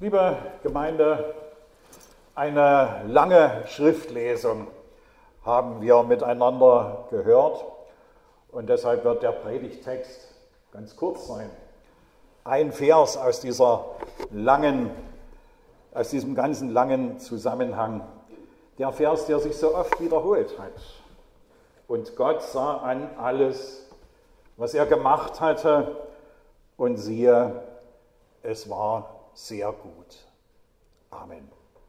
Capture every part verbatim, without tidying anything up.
Liebe Gemeinde, eine lange Schriftlesung haben wir miteinander gehört und deshalb wird der Predigttext ganz kurz sein. Ein Vers aus dieser langen, aus diesem ganzen langen Zusammenhang. Der Vers, der sich so oft wiederholt hat. Und Gott sah an alles, was er gemacht hatte, und siehe, es war sehr gut. Amen.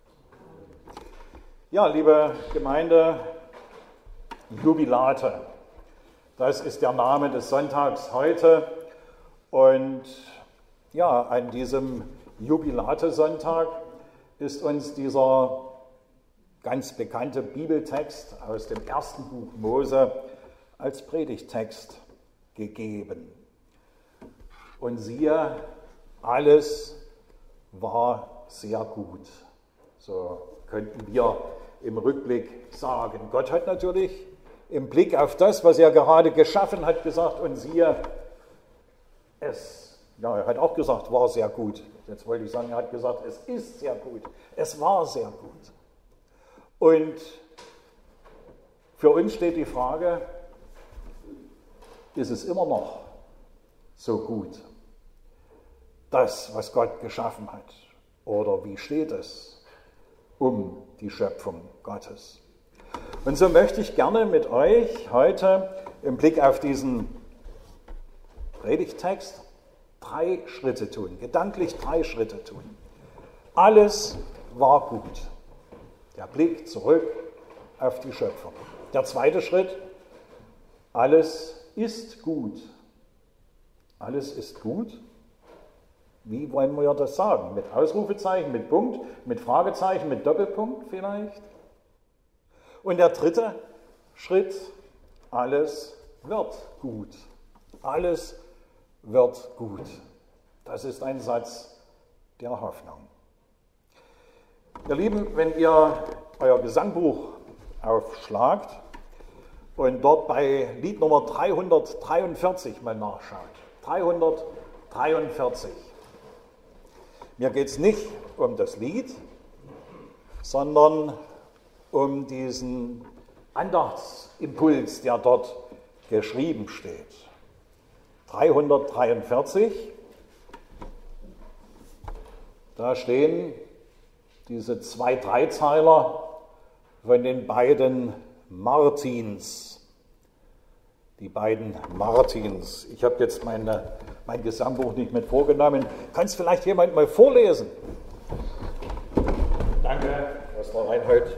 Ja, liebe Gemeinde, Jubilate, das ist der Name des Sonntags heute. Und ja, an diesem Jubilate-Sonntag ist uns dieser ganz bekannte Bibeltext aus dem ersten Buch Mose als Predigttext gegeben. Und siehe, alles war sehr gut. So könnten wir im Rückblick sagen. Gott hat natürlich im Blick auf das, was er gerade geschaffen hat, gesagt, und siehe, es, ja, er hat auch gesagt, war sehr gut. Jetzt wollte ich sagen, er hat gesagt, es ist sehr gut. Es war sehr gut. Und für uns steht die Frage, ist es immer noch so gut, das, was Gott geschaffen hat? Oder wie steht es um die Schöpfung Gottes? Und so möchte ich gerne mit euch heute im Blick auf diesen Predigttext drei Schritte tun, gedanklich drei Schritte tun. Alles war gut. Der Blick zurück auf die Schöpfung. Der zweite Schritt, alles ist gut. Alles ist gut. Wie wollen wir das sagen? Mit Ausrufezeichen, mit Punkt, mit Fragezeichen, mit Doppelpunkt vielleicht? Und der dritte Schritt, alles wird gut. Alles wird gut. Das ist ein Satz der Hoffnung. Ihr Lieben, wenn ihr euer Gesangbuch aufschlagt und dort bei Lied Nummer dreihundertdreiundvierzig mal nachschaut. dreihundertdreiundvierzig. Mir geht es nicht um das Lied, sondern um diesen Andachtsimpuls, der dort geschrieben steht. dreihundertdreiundvierzig, da stehen diese zwei Dreizeiler von den beiden Martins. Die beiden Martins. Ich habe jetzt meine, mein Gesangbuch nicht mit vorgenommen. Kann es vielleicht jemand mal vorlesen? Danke, Pastor Reinhold.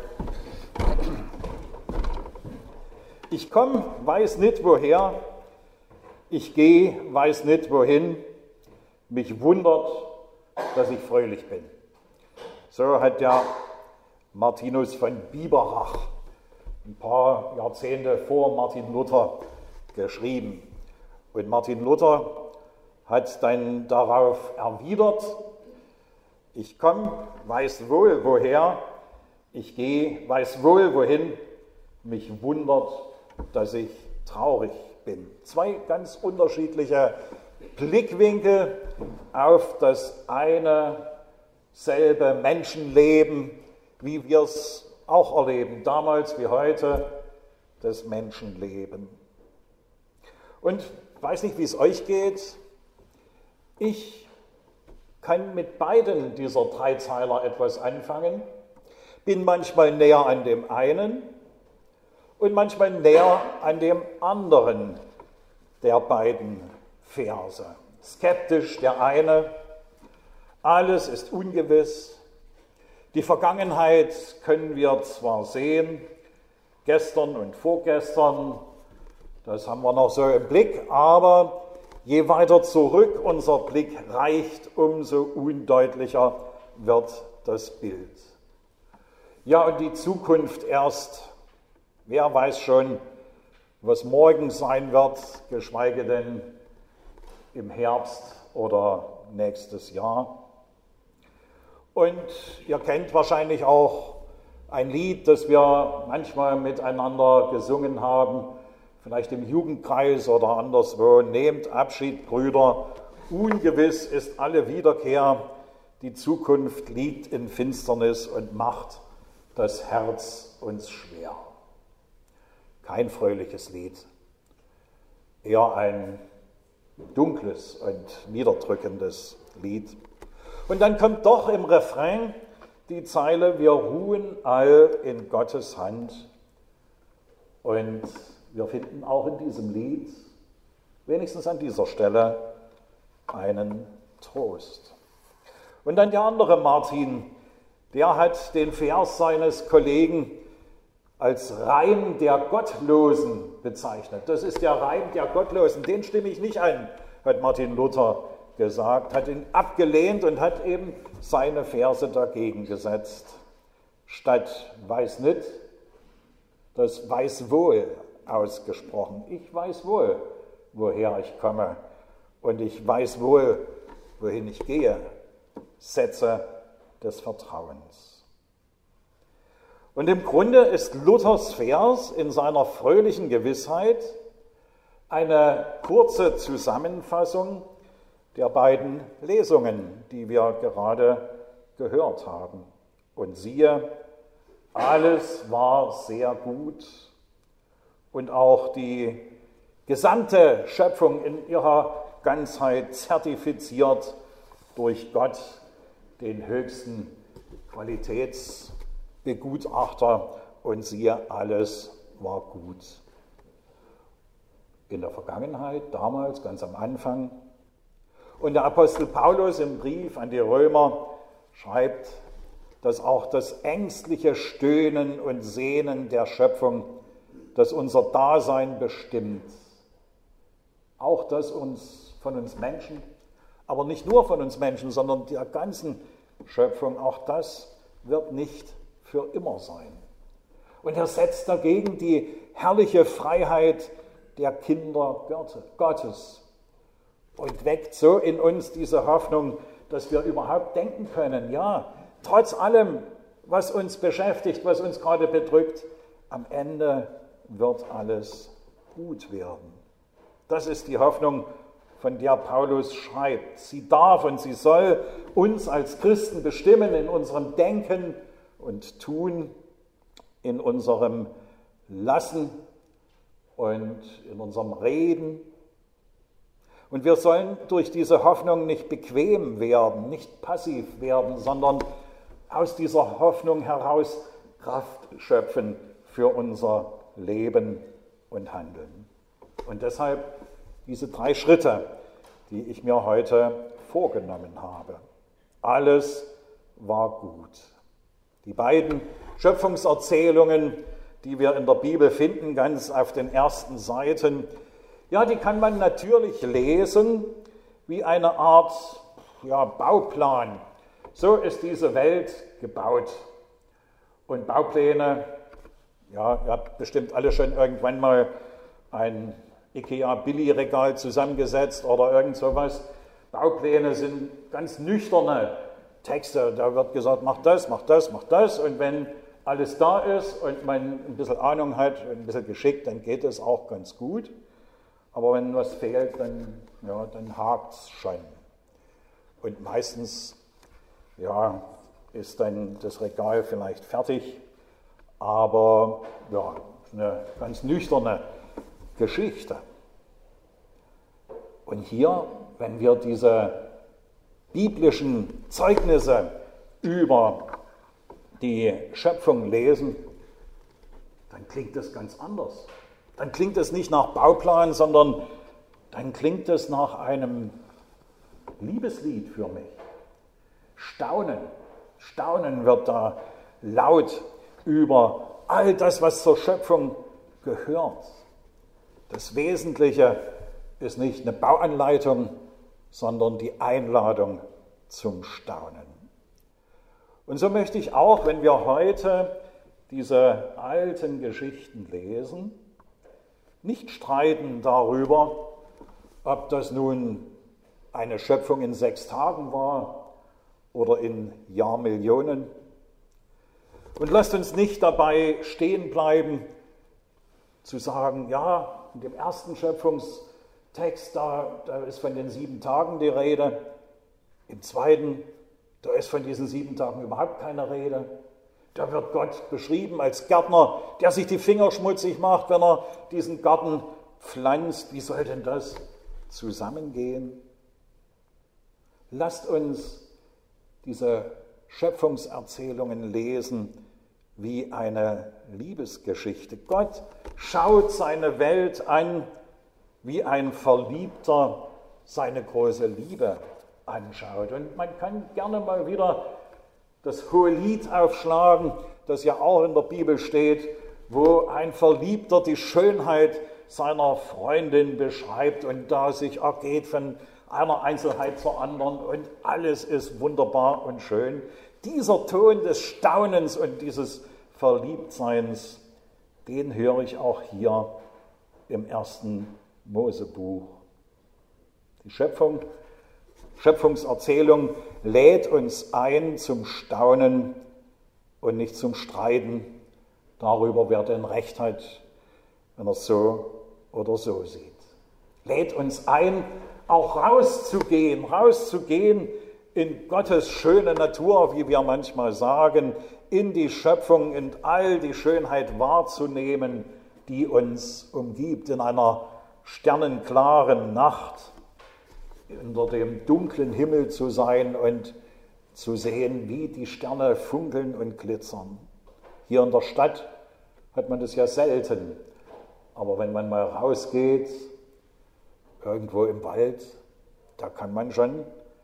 Ich komme, weiß nicht woher. Ich gehe, weiß nicht wohin. Mich wundert, dass ich fröhlich bin. So hat der Martinus von Biberach ein paar Jahrzehnte vor Martin Luther geschrieben. Und Martin Luther hat dann darauf erwidert, ich komme, weiß wohl woher, ich gehe, weiß wohl wohin, mich wundert, dass ich traurig bin. Zwei ganz unterschiedliche Blickwinkel auf das eine selbe Menschenleben, wie wir es auch erleben, damals wie heute, das Menschenleben. Und ich weiß nicht, wie es euch geht, ich kann mit beiden dieser Dreizeiler etwas anfangen, bin manchmal näher an dem einen und manchmal näher an dem anderen der beiden Verse. Skeptisch der eine, alles ist ungewiss. Die Vergangenheit können wir zwar sehen, gestern und vorgestern, das haben wir noch so im Blick, aber je weiter zurück unser Blick reicht, umso undeutlicher wird das Bild. Ja, und die Zukunft erst, wer weiß schon, was morgen sein wird, geschweige denn im Herbst oder nächstes Jahr. Und ihr kennt wahrscheinlich auch ein Lied, das wir manchmal miteinander gesungen haben, vielleicht im Jugendkreis oder anderswo. Nehmt Abschied, Brüder, ungewiss ist alle Wiederkehr, die Zukunft liegt in Finsternis und macht das Herz uns schwer. Kein fröhliches Lied, eher ein dunkles und niederdrückendes Lied. Und dann kommt doch im Refrain die Zeile: Wir ruhen all in Gottes Hand. Und wir finden auch in diesem Lied, wenigstens an dieser Stelle, einen Trost. Und dann der andere Martin, der hat den Vers seines Kollegen als Reim der Gottlosen bezeichnet. Das ist der Reim der Gottlosen, den stimme ich nicht ein, hat Martin Luther gesagt, hat ihn abgelehnt und hat eben seine Verse dagegen gesetzt. Statt weiß nicht, das weiß wohl ausgesprochen. Ich weiß wohl, woher ich komme, und ich weiß wohl, wohin ich gehe. Sätze des Vertrauens. Und im Grunde ist Luthers Vers in seiner fröhlichen Gewissheit eine kurze Zusammenfassung der beiden Lesungen, die wir gerade gehört haben. Und siehe, alles war sehr gut, und auch die gesamte Schöpfung in ihrer Ganzheit zertifiziert durch Gott, den höchsten Qualitätsbegutachter, und siehe, alles war gut. In der Vergangenheit, damals, ganz am Anfang. Und der Apostel Paulus im Brief an die Römer schreibt, dass auch das ängstliche Stöhnen und Sehnen der Schöpfung, das unser Dasein bestimmt, auch das uns von uns Menschen, aber nicht nur von uns Menschen, sondern der ganzen Schöpfung, auch das wird nicht für immer sein. Und er setzt dagegen die herrliche Freiheit der Kinder Gottes und weckt so in uns diese Hoffnung, dass wir überhaupt denken können, ja, trotz allem, was uns beschäftigt, was uns gerade bedrückt, am Ende wird alles gut werden. Das ist die Hoffnung, von der Paulus schreibt. Sie darf und sie soll uns als Christen bestimmen in unserem Denken und Tun, in unserem Lassen und in unserem Reden. Und wir sollen durch diese Hoffnung nicht bequem werden, nicht passiv werden, sondern aus dieser Hoffnung heraus Kraft schöpfen für unser Leben und Handeln. Und deshalb diese drei Schritte, die ich mir heute vorgenommen habe. Alles war gut. Die beiden Schöpfungserzählungen, die wir in der Bibel finden, ganz auf den ersten Seiten, ja, die kann man natürlich lesen wie eine Art ja, Bauplan. So ist diese Welt gebaut. Und Baupläne, ja, ihr habt bestimmt alle schon irgendwann mal ein IKEA-Billigregal zusammengesetzt oder irgend sowas. Baupläne sind ganz nüchterne Texte. Da wird gesagt, mach das, mach das, mach das. Und wenn alles da ist und man ein bisschen Ahnung hat, ein bisschen Geschick, dann geht es auch ganz gut. Aber wenn was fehlt, dann, ja, dann hakt es schon. Und meistens ja, ist dann das Regal vielleicht fertig, aber ja, eine ganz nüchterne Geschichte. Und hier, wenn wir diese biblischen Zeugnisse über die Schöpfung lesen, dann klingt das ganz anders. Dann klingt es nicht nach Bauplan, sondern dann klingt es nach einem Liebeslied für mich. Staunen, Staunen wird da laut über all das, was zur Schöpfung gehört. Das Wesentliche ist nicht eine Bauanleitung, sondern die Einladung zum Staunen. Und so möchte ich auch, wenn wir heute diese alten Geschichten lesen, nicht streiten darüber, ob das nun eine Schöpfung in sechs Tagen war oder in Jahrmillionen. Und lasst uns nicht dabei stehen bleiben, zu sagen, ja, in dem ersten Schöpfungstext, da, da ist von den sieben Tagen die Rede, im zweiten, Da ist von diesen sieben Tagen überhaupt keine Rede. Da wird Gott beschrieben als Gärtner, der sich die Finger schmutzig macht, wenn er diesen Garten pflanzt. Wie soll denn das zusammengehen? Lasst uns diese Schöpfungserzählungen lesen wie eine Liebesgeschichte. Gott schaut seine Welt an, wie ein Verliebter seine große Liebe anschaut. Und man kann gerne mal wieder das Hohelied aufschlagen, das ja auch in der Bibel steht, wo ein Verliebter die Schönheit seiner Freundin beschreibt und da sich ergeht von einer Einzelheit zur anderen und alles ist wunderbar und schön. Dieser Ton des Staunens und dieses Verliebtseins, den höre ich auch hier im ersten Mosebuch. Die Schöpfung, Schöpfungserzählung lädt uns ein zum Staunen und nicht zum Streiten darüber, wer denn Recht hat, wenn er es so oder so sieht. Lädt uns ein, auch rauszugehen, rauszugehen in Gottes schöne Natur, wie wir manchmal sagen, in die Schöpfung, in all die Schönheit wahrzunehmen, die uns umgibt, in einer sternenklaren Nacht, unter dem dunklen Himmel zu sein und zu sehen, wie die Sterne funkeln und glitzern. Hier in der Stadt hat man das ja selten, aber wenn man mal rausgeht, irgendwo im Wald, da kann man schon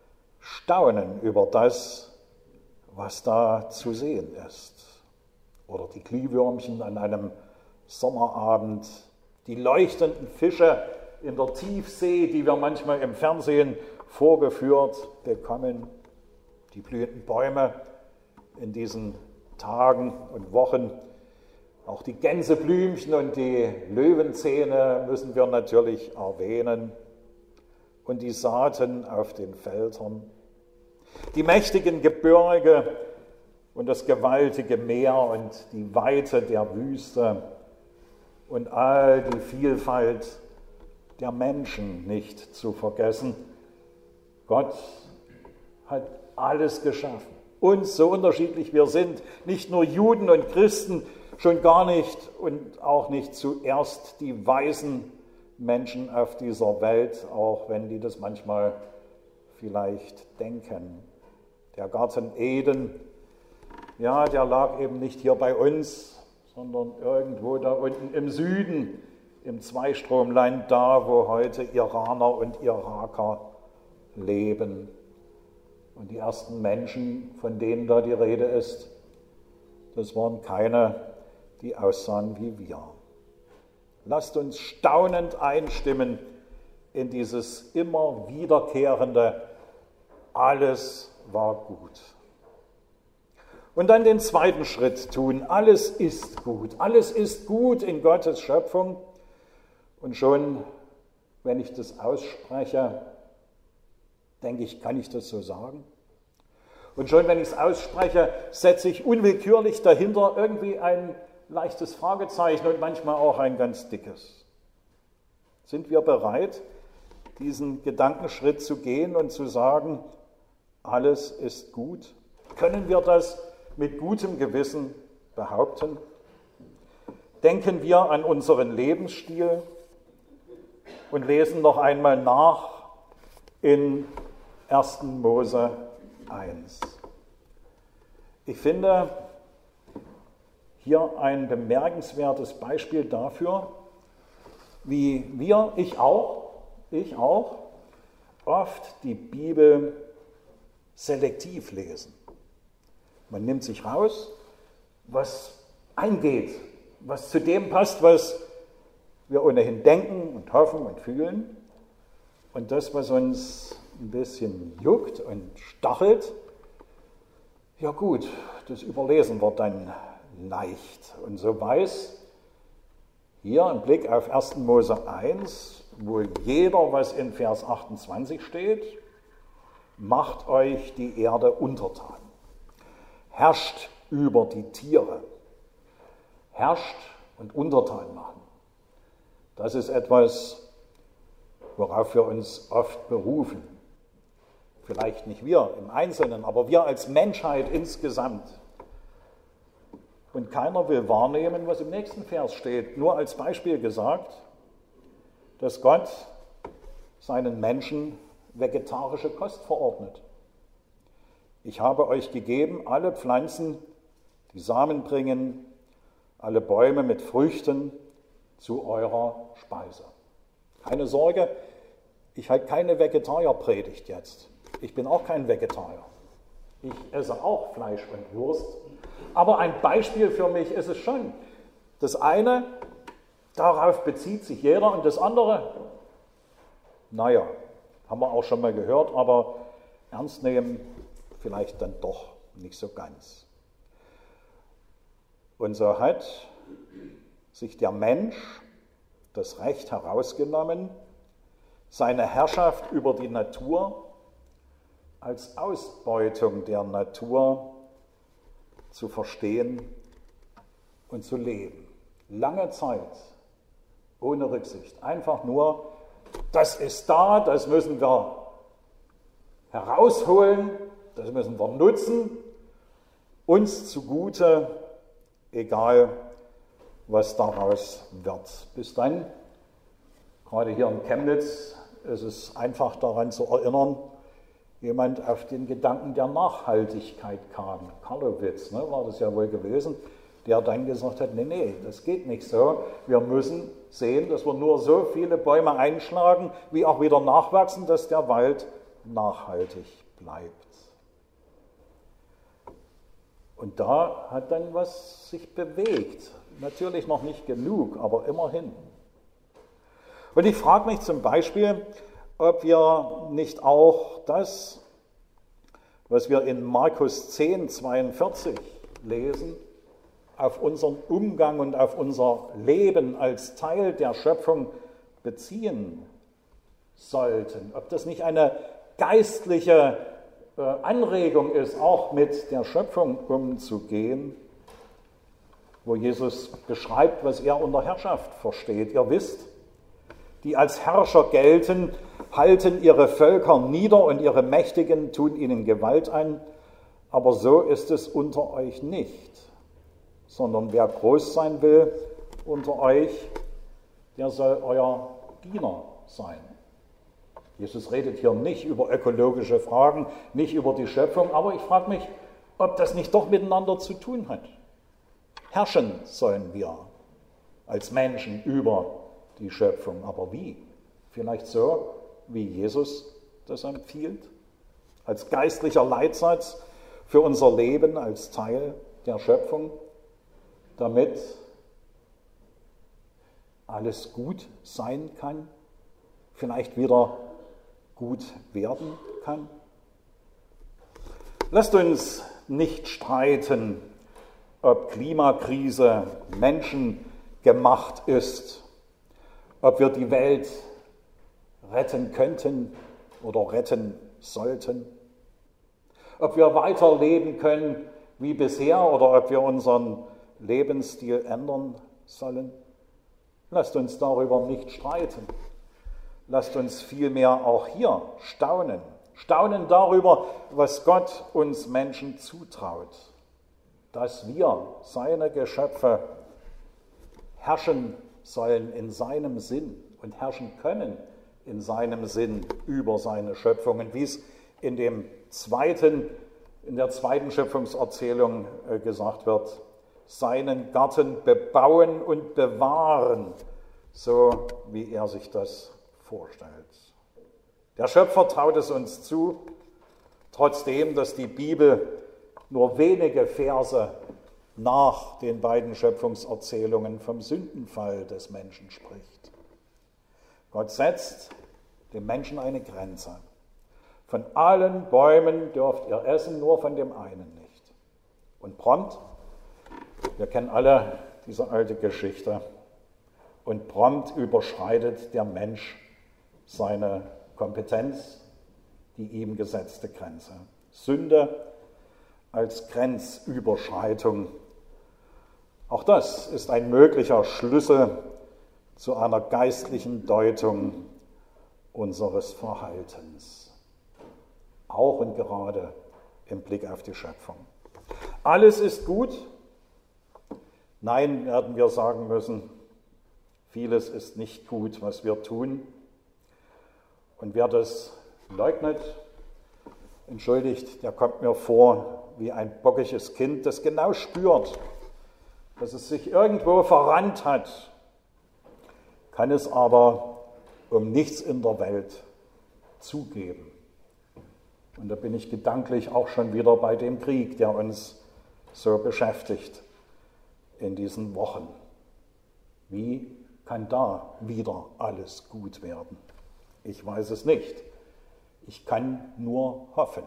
staunen über das, was da zu sehen ist. Oder die Glühwürmchen an einem Sommerabend, die leuchtenden Fische in der Tiefsee, die wir manchmal im Fernsehen vorgeführt bekommen, die blühenden Bäume in diesen Tagen und Wochen, auch die Gänseblümchen und die Löwenzähne müssen wir natürlich erwähnen und die Saaten auf den Feldern, die mächtigen Gebirge und das gewaltige Meer und die Weite der Wüste und all die Vielfalt der Menschen nicht zu vergessen. Gott hat alles geschaffen. Uns, so unterschiedlich wir sind, nicht nur Juden und Christen, schon gar nicht und auch nicht zuerst die weisen Menschen auf dieser Welt, auch wenn die das manchmal vielleicht denken. Der Garten Eden, ja, der lag eben nicht hier bei uns, sondern irgendwo da unten im Süden, im Zweistromland, da wo heute Iraner und Iraker leben. Und die ersten Menschen, von denen da die Rede ist, das waren keine, die aussahen wie wir. Lasst uns staunend einstimmen in dieses immer wiederkehrende, alles war gut. Und dann den zweiten Schritt tun, alles ist gut, alles ist gut in Gottes Schöpfung. Und schon, wenn ich das ausspreche, denke ich, kann ich das so sagen? Und schon, wenn ich es ausspreche, setze ich unwillkürlich dahinter irgendwie ein leichtes Fragezeichen und manchmal auch ein ganz dickes. Sind wir bereit, diesen Gedankenschritt zu gehen und zu sagen, alles ist gut? Können wir das mit gutem Gewissen behaupten? Denken wir an unseren Lebensstil und lesen noch einmal nach in ersten Mose eins. Ich finde hier ein bemerkenswertes Beispiel dafür, wie wir, ich auch, ich auch, oft die Bibel selektiv lesen. Man nimmt sich raus, was eingeht, was zu dem passt, was wir ohnehin denken und hoffen und fühlen. Und das, was uns ein bisschen juckt und stachelt, ja gut, das überlesen wir dann leicht. Und so weiß hier im Blick auf ersten Mose eins, wo jeder, was in Vers achtundzwanzig steht, macht euch die Erde untertan, herrscht über die Tiere, herrscht und untertan machen. Das ist etwas, worauf wir uns oft berufen. vielleicht nicht wir im Einzelnen, aber wir als Menschheit insgesamt. Und keiner will wahrnehmen, was im nächsten Vers steht. Nur als Beispiel gesagt, dass Gott seinen Menschen vegetarische Kost verordnet. Ich habe euch gegeben alle Pflanzen, die Samen bringen, alle Bäume mit Früchten zu eurer Speise. Keine Sorge, ich halte keine Vegetarierpredigt jetzt. Ich bin auch kein Vegetarier. Ich esse auch Fleisch und Wurst. Aber ein Beispiel für mich ist es schon. Das eine, darauf bezieht sich jeder, und das andere, naja, haben wir auch schon mal gehört, aber ernst nehmen vielleicht dann doch nicht so ganz. Und so hat sich der Mensch das Recht herausgenommen, seine Herrschaft über die Natur als Ausbeutung der Natur zu verstehen und zu leben. Lange Zeit, ohne Rücksicht. Einfach nur, das ist da, das müssen wir herausholen, das müssen wir nutzen, uns zugute, egal was daraus wird. Bis dann, gerade hier in Chemnitz, ist es einfach daran zu erinnern, jemand auf den Gedanken der Nachhaltigkeit kam. Karlowitz, ne, war das ja wohl gewesen, der dann gesagt hat, nee, nee, das geht nicht so. Wir müssen sehen, dass wir nur so viele Bäume einschlagen, wie auch wieder nachwachsen, dass der Wald nachhaltig bleibt. Und da hat dann was sich bewegt. Natürlich noch nicht genug, aber immerhin. Und ich frage mich zum Beispiel, ob wir nicht auch das, was wir in Markus zehn, zweiundvierzig lesen, auf unseren Umgang und auf unser Leben als Teil der Schöpfung beziehen sollten. Ob das nicht eine geistliche äh, Anregung ist, auch mit der Schöpfung umzugehen, wo Jesus beschreibt, was er unter Herrschaft versteht. Ihr wisst, die als Herrscher gelten, halten ihre Völker nieder und ihre Mächtigen tun ihnen Gewalt an, aber so ist es unter euch nicht, sondern wer groß sein will unter euch, der soll euer Diener sein. Jesus redet hier nicht über ökologische Fragen, nicht über die Schöpfung, aber ich frage mich, ob das nicht doch miteinander zu tun hat. Herrschen sollen wir als Menschen über die Schöpfung, aber wie? Vielleicht so, wie Jesus das empfiehlt, als geistlicher Leitsatz für unser Leben als Teil der Schöpfung, damit alles gut sein kann, vielleicht wieder gut werden kann. Lasst uns nicht streiten, ob Klimakrise menschengemacht ist, ob wir die Welt retten könnten oder retten sollten, ob wir weiterleben können wie bisher oder ob wir unseren Lebensstil ändern sollen. Lasst uns darüber nicht streiten. Lasst uns vielmehr auch hier staunen. Staunen darüber, was Gott uns Menschen zutraut. Dass wir, seine Geschöpfe, herrschen sollen in seinem Sinn und herrschen können in seinem Sinn über seine Schöpfungen, wie es in dem zweiten, in der zweiten Schöpfungserzählung gesagt wird, seinen Garten bebauen und bewahren, so wie er sich das vorstellt. Der Schöpfer traut es uns zu, trotzdem, dass die Bibel nur wenige Verse nach den beiden Schöpfungserzählungen vom Sündenfall des Menschen spricht. Gott setzt dem Menschen eine Grenze. Von allen Bäumen dürft ihr essen, nur von dem einen nicht. Und prompt, wir kennen alle diese alte Geschichte, und prompt überschreitet der Mensch seine Kompetenz, die ihm gesetzte Grenze. Sünde als Grenzüberschreitung. Auch das ist ein möglicher Schlüssel zu einer geistlichen Deutung unseres Verhaltens. auch und gerade im Blick auf die Schöpfung. Alles ist gut. Nein, werden wir sagen müssen, vieles ist nicht gut, was wir tun. Und wer das leugnet, entschuldigt, der kommt mir vor wie ein bockiges Kind, das genau spürt, dass es sich irgendwo verrannt hat, kann es aber um nichts in der Welt zugeben. Und da bin ich gedanklich auch schon wieder bei dem Krieg, der uns so beschäftigt in diesen Wochen. Wie kann da wieder alles gut werden? Ich weiß es nicht. Ich kann nur hoffen.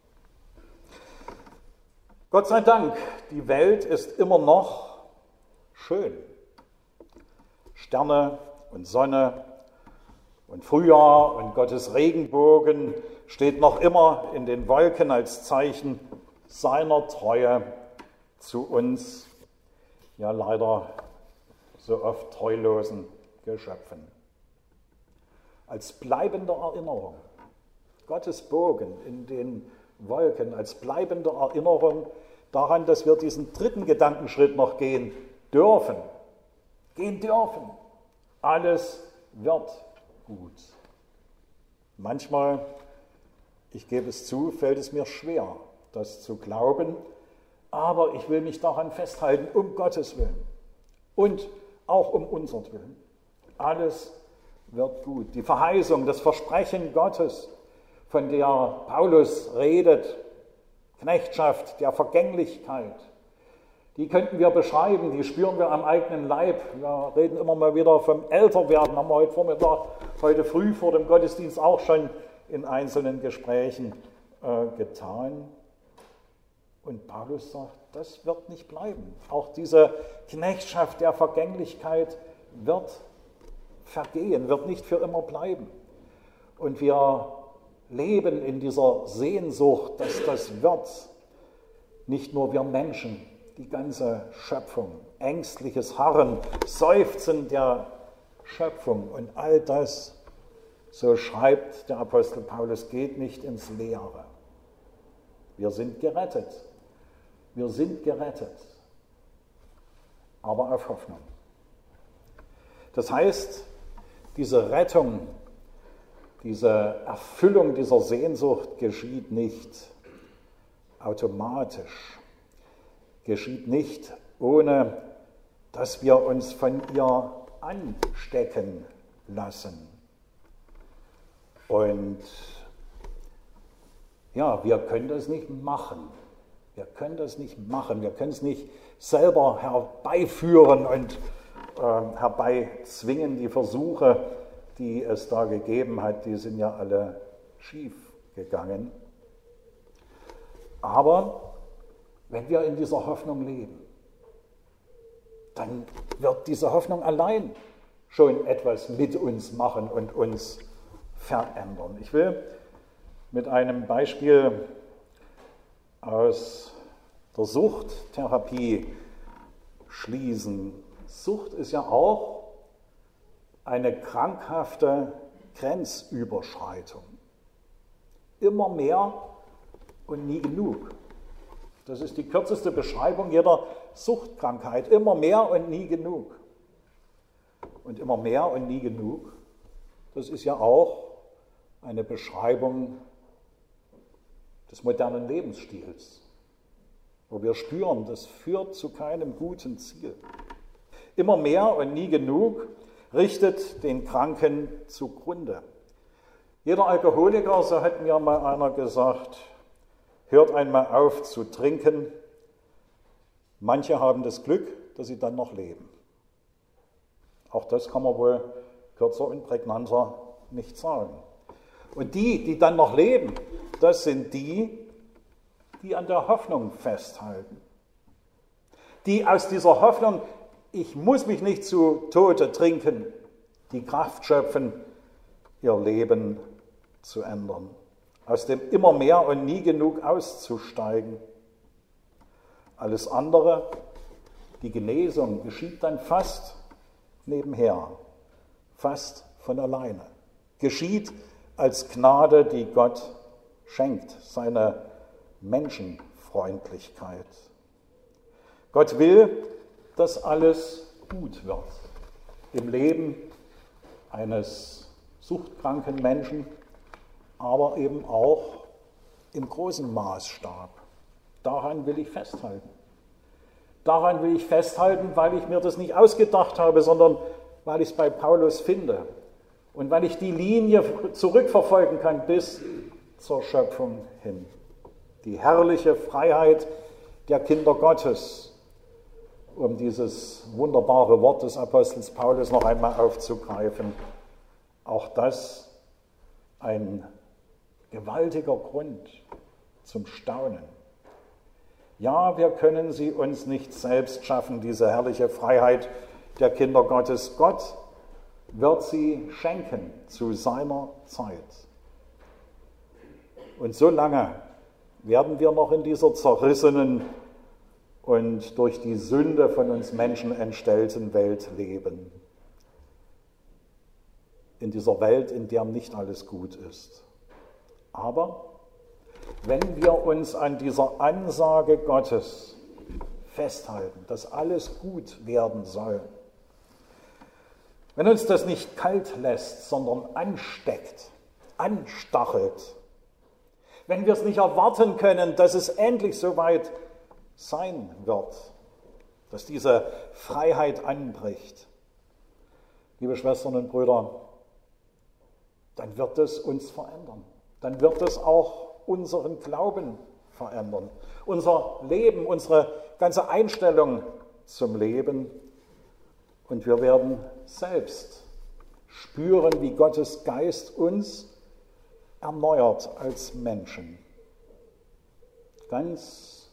Gott sei Dank, die Welt ist immer noch schön. Sterne und Sonne und Frühjahr und Gottes Regenbogen steht noch immer in den Wolken als Zeichen seiner Treue zu uns, ja leider so oft treulosen Geschöpfen. Als bleibende Erinnerung, Gottes Bogen in den Wolken, als bleibende Erinnerung daran, dass wir diesen dritten Gedankenschritt noch gehen dürfen. Gehen dürfen. Alles wird gut. Manchmal, ich gebe es zu, fällt es mir schwer, das zu glauben, aber ich will mich daran festhalten, um Gottes Willen und auch um unseren Willen. Alles wird gut. Die Verheißung, das Versprechen Gottes, von der Paulus redet, Knechtschaft der Vergänglichkeit, die könnten wir beschreiben, die spüren wir am eigenen Leib. Wir reden immer mal wieder vom Älterwerden, haben wir heute Vormittag, heute früh vor dem Gottesdienst auch schon in einzelnen Gesprächen äh, getan. Und Paulus sagt, das wird nicht bleiben. Auch diese Knechtschaft der Vergänglichkeit wird vergehen, wird nicht für immer bleiben. Und wir leben in dieser Sehnsucht, dass das wird. Nicht nur wir Menschen, die ganze Schöpfung, ängstliches Harren, Seufzen der Schöpfung und all das, so schreibt der Apostel Paulus, geht nicht ins Leere. Wir sind gerettet. Wir sind gerettet, aber auf Hoffnung. Das heißt, diese Rettung, diese Erfüllung dieser Sehnsucht geschieht nicht automatisch, geschieht nicht, ohne dass wir uns von ihr anstecken lassen. Und ja, wir können das nicht machen. Wir können das nicht machen. Wir können es nicht selber herbeiführen und äh, herbeizwingen. Die Versuche, die es da gegeben hat, die sind ja alle schief gegangen. Aber wenn wir in dieser Hoffnung leben, dann wird diese Hoffnung allein schon etwas mit uns machen und uns verändern. Ich will mit einem Beispiel aus der Suchttherapie schließen. Sucht ist ja auch eine krankhafte Grenzüberschreitung. Immer mehr und nie genug. Das ist die kürzeste Beschreibung jeder Suchtkrankheit. Immer mehr und nie genug. Und immer mehr und nie genug, das ist ja auch eine Beschreibung des modernen Lebensstils, wo wir spüren, das führt zu keinem guten Ziel. Immer mehr und nie genug richtet den Kranken zugrunde. Jeder Alkoholiker, so hat mir mal einer gesagt, hört einmal auf zu trinken. Manche haben das Glück, dass sie dann noch leben. Auch das kann man wohl kürzer und prägnanter nicht sagen. Und die, die dann noch leben, das sind die, die an der Hoffnung festhalten. Die aus dieser Hoffnung, ich muss mich nicht zu Tode trinken, die Kraft schöpfen, ihr Leben zu ändern. Aus dem immer mehr und nie genug auszusteigen. Alles andere, die Genesung, geschieht dann fast nebenher, fast von alleine. Geschieht als Gnade, die Gott schenkt, seine Menschenfreundlichkeit. Gott will, dass alles gut wird im Leben eines suchtkranken Menschen, aber eben auch im großen Maßstab. Daran will ich festhalten. Daran will ich festhalten, weil ich mir das nicht ausgedacht habe, sondern weil ich es bei Paulus finde und weil ich die Linie zurückverfolgen kann bis zur Schöpfung hin. Die herrliche Freiheit der Kinder Gottes, um dieses wunderbare Wort des Apostels Paulus noch einmal aufzugreifen. Auch das ein gewaltiger Grund zum Staunen. Ja, wir können sie uns nicht selbst schaffen, diese herrliche Freiheit der Kinder Gottes. Gott wird sie schenken zu seiner Zeit. Und so lange werden wir noch in dieser zerrissenen und durch die Sünde von uns Menschen entstellten Welt leben. In dieser Welt, in der nicht alles gut ist. Aber wenn wir uns an dieser Ansage Gottes festhalten, dass alles gut werden soll, wenn uns das nicht kalt lässt, sondern ansteckt, anstachelt, wenn wir es nicht erwarten können, dass es endlich soweit sein wird, dass diese Freiheit anbricht, liebe Schwestern und Brüder, dann wird es uns verändern. Dann wird es auch unseren Glauben verändern, unser Leben, unsere ganze Einstellung zum Leben. Und wir werden selbst spüren, wie Gottes Geist uns erneuert als Menschen. Ganz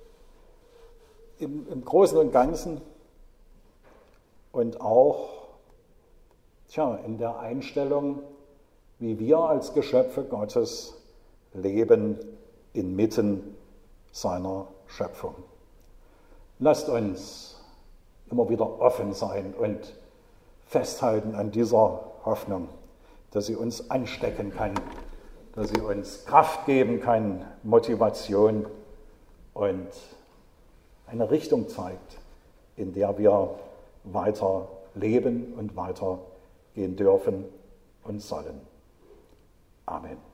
im, im Großen und Ganzen und auch tja, in der Einstellung, wie wir als Geschöpfe Gottes leben inmitten seiner Schöpfung. Lasst uns immer wieder offen sein und festhalten an dieser Hoffnung, dass sie uns anstecken kann, dass sie uns Kraft geben kann, Motivation und eine Richtung zeigt, in der wir weiter leben und weiter gehen dürfen und sollen. Amen.